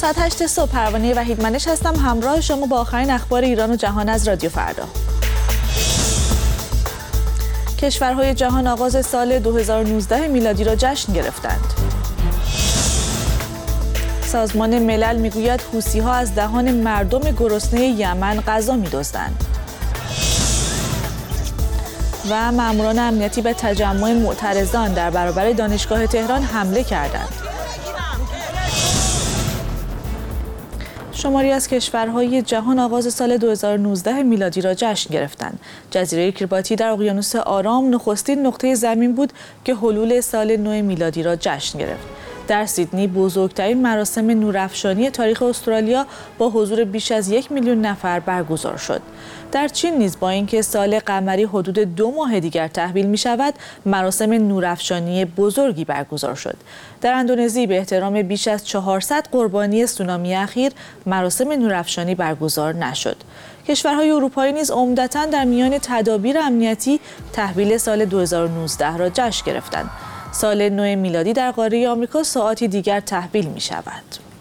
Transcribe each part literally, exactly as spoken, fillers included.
ساعت هشت صبح پروانه وحیدمنش هستم، همراه شما با آخرین اخبار ایران و جهان از رادیو فردا. کشورهای جهان آغاز سال دو هزار و نوزده میلادی را جشن گرفتند. سازمان ملل میگوید حوثی‌ها از دهان مردم گرسنه یمن غذا می‌دزدند. و ماموران امنیتی به تجمع معترضان در برابر دانشگاه تهران حمله کردند. شماری از کشورهای جهان آغاز سال دو هزار و نوزده میلادی را جشن گرفتند. جزیره کریباتی در اقیانوس آرام نخستین نقطه زمین بود که حلول سال نو میلادی را جشن گرفت. در سیدنی بزرگترین مراسم نورافشانی تاریخ استرالیا با حضور بیش از یک میلیون نفر برگزار شد. در چین نیز با اینکه سال قمری حدود دو ماه دیگر تحویل می شود، مراسم نورافشانی بزرگی برگزار شد. در اندونزی به احترام بیش از چهارصد قربانی سونامی اخیر مراسم نورافشانی برگزار نشد. کشورهای اروپایی نیز عمدتاً در میان تدابیر امنیتی تحویل سال دو هزار و نوزده را جشن گرفتند. سال نو میلادی در قاره آمریکا ساعتی دیگر تحویل می شود.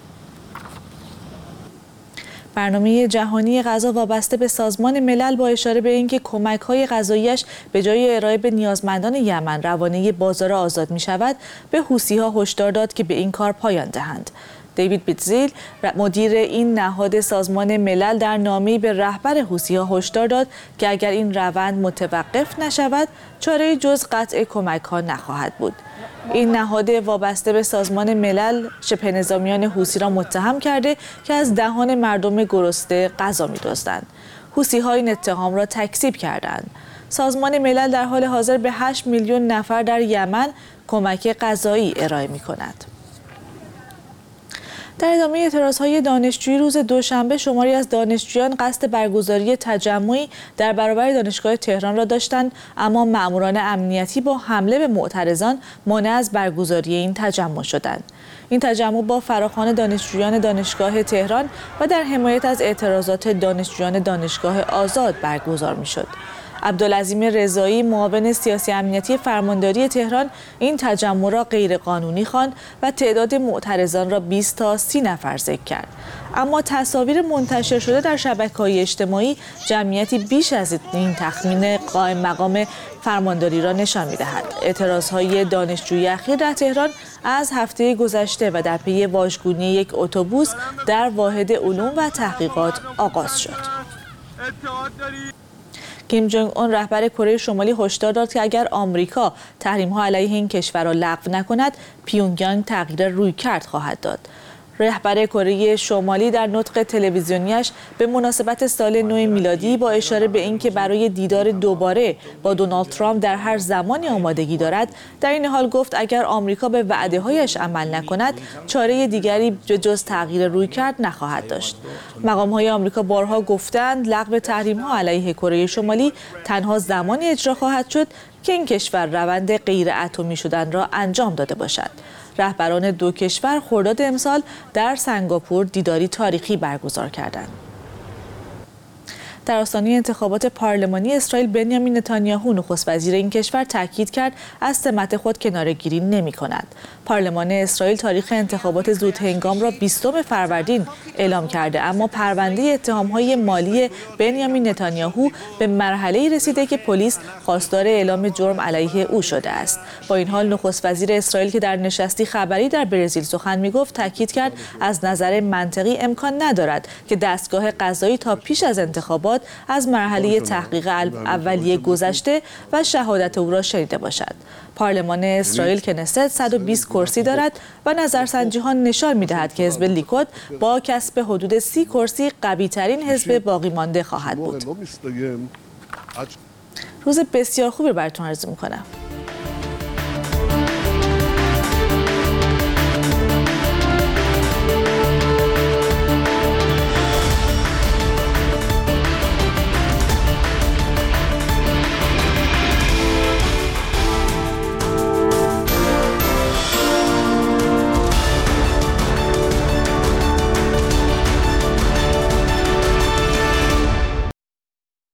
برنامه جهانی غذا وابسته به سازمان ملل با اشاره به اینکه کمک‌های غذایی‌اش به جای ارائه به نیازمندان یمن روانه بازار آزاد می شود، به حوثی‌ها هشدار داد که به این کار پایان دهند. دیوید بیتزیل، مدیر این نهاد سازمان ملل، در نامه‌ای به رهبر حوثی‌ها هشدار داد که اگر این روند متوقف نشود، چاره‌ای جز قطع کمک‌ها نخواهد بود. این نهاد وابسته به سازمان ملل شبه نظامیان حوثی را متهم کرده که از دهان مردم گرسنه غذا می‌دزدند. حوثی‌ها این اتهام را تکذیب کردند. سازمان ملل در حال حاضر به هشت میلیون نفر در یمن کمک غذایی ارائه می‌کند. در ادامه اعتراضهای دانشجویی روز دوشنبه، شماری از دانشجویان قصد برگزاری تجمعی در برابر دانشگاه تهران را داشتند، اما ماموران امنیتی با حمله به معترضان مانع از برگزاری این تجمع شدند. این تجمع با فراخوان دانشجویان دانشگاه تهران و در حمایت از اعتراضات دانشجویان دانشگاه آزاد برگزار می‌شد. عبدالعظیم رضایی، معاون سیاسی امنیتی فرمانداری تهران، این تجمع را غیرقانونی خواند و تعداد معترضان را بیست تا سی نفر ذکر کرد. اما تصاویر منتشر شده در شبکه‌های اجتماعی جمعیتی بیش از این تخمین قائم مقام فرمانداری را نشان می‌دهد. اعتراضهای دانشجویی اخیر در تهران از هفته گذشته و در پی واژگونی یک اتوبوس در واحد علوم و تحقیقات آغاز شد. کیم جونگ اون، رهبر کره شمالی، هشدار داد که اگر آمریکا تحریم‌ها علیه این کشور را لغو نکند، پیونگیانگ تغییر رویکرد خواهد داد. رهبر کره شمالی در نطق تلویزیونیش به مناسبت سال نو میلادی با اشاره به اینکه برای دیدار دوباره با دونالد ترامپ در هر زمانی آمادگی دارد، در این حال گفت اگر آمریکا به وعده‌هایش عمل نکند، چاره دیگری جز تغییر رویکرد نخواهد داشت. مقام‌های آمریکا بارها گفتند لغو تحریم‌ها علیه کره شمالی تنها زمانی اجرا خواهد شد که این کشور روند غیر اتمی شدن را انجام داده باشد. رهبران دو کشور خرداد امسال در سنگاپور دیداری تاریخی برگزار کردند. در آستانه انتخابات پارلمانی اسرائیل، بنیامین نتانیاهو، نخست وزیر این کشور، تاکید کرد از سمت خود کناره‌گیری نمی‌کند. پارلمان اسرائیل تاریخ انتخابات زودهنگام را بیستم فروردین اعلام کرده، اما پرونده اتهام‌های مالی بنیامین نتانیاهو به مرحله‌ای رسیده که پلیس خواستار اعلام جرم علیه او شده است. با این حال نخست وزیر اسرائیل که در نشستی خبری در برزیل سخن می‌گفت، تاکید کرد از نظر منطقی امکان ندارد که دستگاه قضایی تا پیش از انتخابات از مرحله تحقیق اولیه گذشته و شهادت او را شنیده باشد. پارلمان اسرائیل کنست صد و بیست کرسی دارد و نظرسنجی‌ها نشان می‌دهد که حزب لیکود با کسب حدود سی کرسی قوی‌ترین حزب باقی مانده خواهد بود. روز بسیار خوبی براتون آرزو می‌کنم.